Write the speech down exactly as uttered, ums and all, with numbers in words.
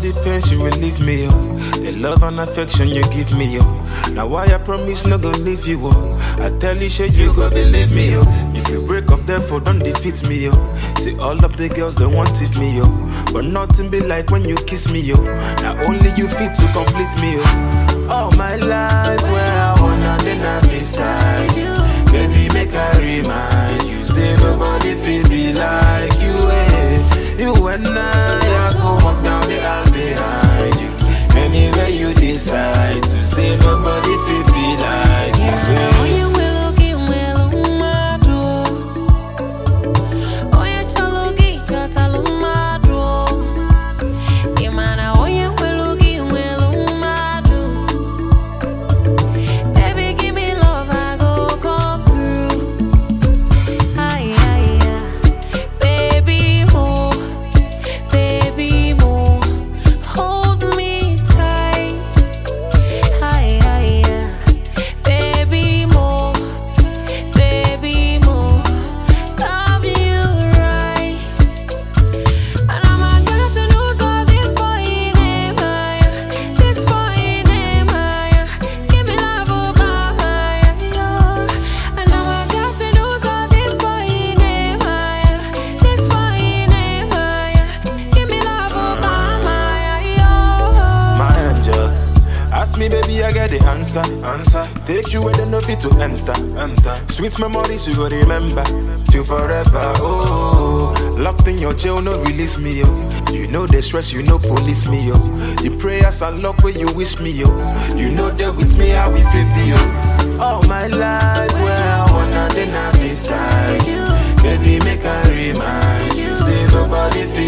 the pains you will leave me, oh. The love and affection you give me, oh. Now why I promise not gonna leave you, oh. I tell you, shit, you go believe me, oh. If you break up, therefore don't defeat me, oh. See all of the girls they want it me, oh. But nothing be like when you kiss me, oh. Now only you fit to complete me, oh. All my life where I wanna then I'm beside you. Baby, make I remind you, say nobody feel be like you, eh. You and I, I go walk down the aisle behind you. Anywhere you decide to say nobody feel be like you, eh. Me baby, I get the answer, answer. Take you where they no fit to enter, enter. Sweet memories you go remember till forever. Oh, locked in your jail, no release me, yo. You know the stress, you know police me, yo. The prayers and luck where you wish me, yo. You know that with me how we fit be, yo. All my life where I wanna then I beside you. Baby, make I remind you, say nobody feel